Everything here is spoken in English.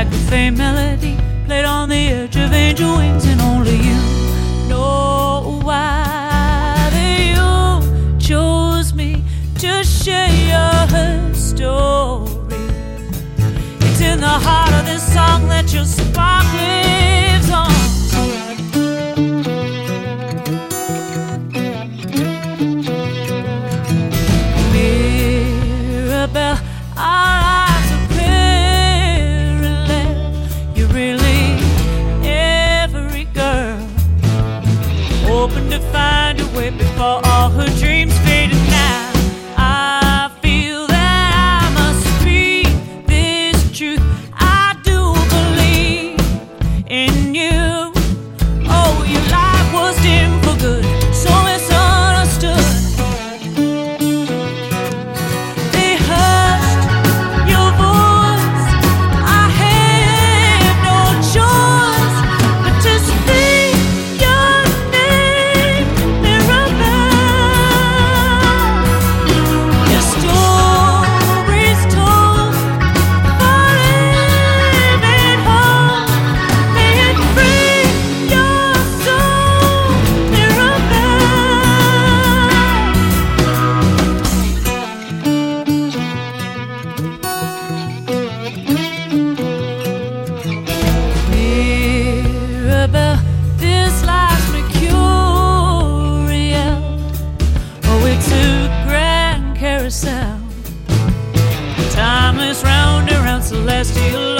like a faint melody played on the edge of angel wings, and only you know why you chose me to share your story. It's in the heart of this song that your spark lives on. Mirabelle, our lives are parallel. You're really every girl, hoping to find a way before all her dreams fade. And now I feel that I must speak this truth. I do believe in you. Oh, your life was dim for good, so misunderstood. They hushed your voice. I had no choice but to speak your name, Mirabelle. Your story's told, forever home. May it free your soul, Mirabelle. Mirabelle, this life's mercurial. Oh, it's a grand carousel, timeless round and round, celestial.